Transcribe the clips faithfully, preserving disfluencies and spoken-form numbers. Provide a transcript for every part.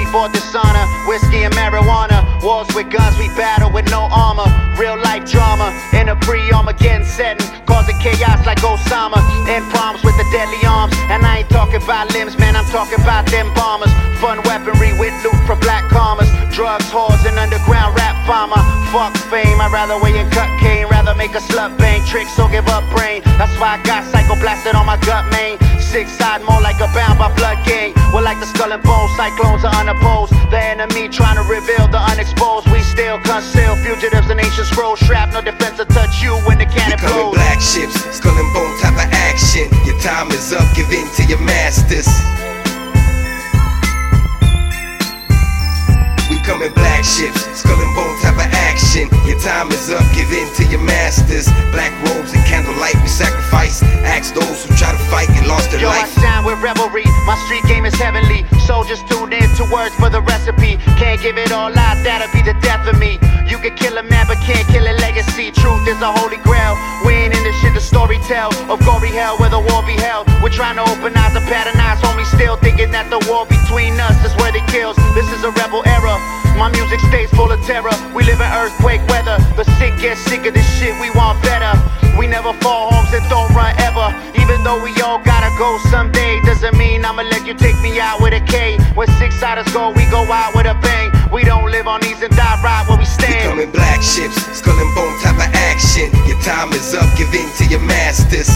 for dishonor, whiskey and marijuana. Wars with guns, we battle with no armor. Real life drama in a pre-Armageddon setting, causing chaos like Osama. In palms with the deadly arms, and I ain't talking about limbs, man, I'm talking about them bombers. Fun weaponry with loot for black commas. Drugs, whores, and underground rap farmer. Fuck fame, I'd rather weigh and cut cane. Rather make a slut bang, tricks or give up brain. That's why I got psycho blasted on my gut, man. Six side more like a bound by blood gang. We're like the skull and bones, cyclones are unopposed. The enemy trying to reveal the unexposed. We still conceal fugitives and ancient scrolls. Strap, no defense to touch you when the cannon blows. We come in black ships, skull and bone type of action. Your time is up, give in to your masters. We come in black ships, skull and bone type of action. Your time is up, give in to your masters. Black robes and candlelight, we sacrifice. Ask those who try to fight and lost their Yo, life. I shine with revelry, my street game is heavenly. Soldiers tuned in to words for the recipe. Can't give it all out, that'll be the death of me. You can kill a man but can't kill a legacy. Truth is a holy grail, we ain't in this shit to story tell of gory hell where the war be held. We're trying to open eyes and pattern eyes, homie, still thinking that the war between us is where they kills. This is a rebel era, my music stays full of terror. We live in earthquake weather, the sick get sick of this shit, we want better. We never fall homes and don't run ever. Even though we all gotta go someday, doesn't mean I'ma let you take me out with a K. When six-siders go, we go out with a bang. We don't live on these and die right where we stand. We come in black ships, skull and bone type of action. Your time is up, give in to your masters.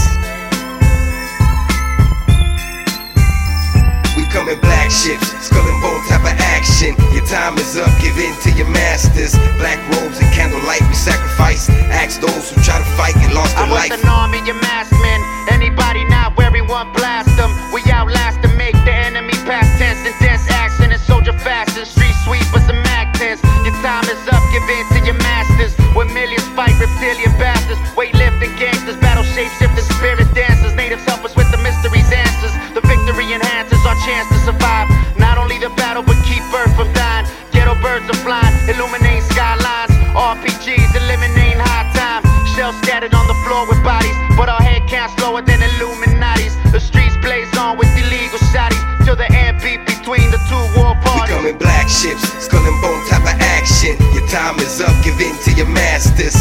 We come in black ships, skull and bone type of action. Your time is up, give in to your masters. Black robes and candlelight, we sacrifice. Ask those who try to fight and lost their life. I want an army of masked men. Anybody not wearing one, blast them. We outlast and make the enemy past tense. And dense action and soldier fast and street sweepers and mag tents. Your time is up, give in to your masters. Where millions fight reptilian bastards. Weightlifting gangsters, battle shape-shifting spirit dancers. Natives help us with the mysteries, answers. The victory enhances our chance to survive. Not only the battle, but keep Earth from dying. Ghetto birds are flying, illuminate skylines. R P Gs eliminating high time. Shells scattered on the floor with bodies, but our head counts lower than Illuminati's. The streets blaze on with illegal shotties till the end beat between the two war parties. We come in black ships, skull and bone type of action. Your time is up, give in to your masters.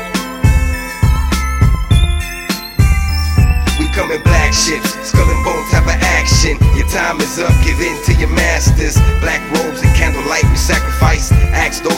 We come in black ships, skull and bone type of action. Your time is up, give in to your masters. Black robes and candlelight, we sacrifice. Ask those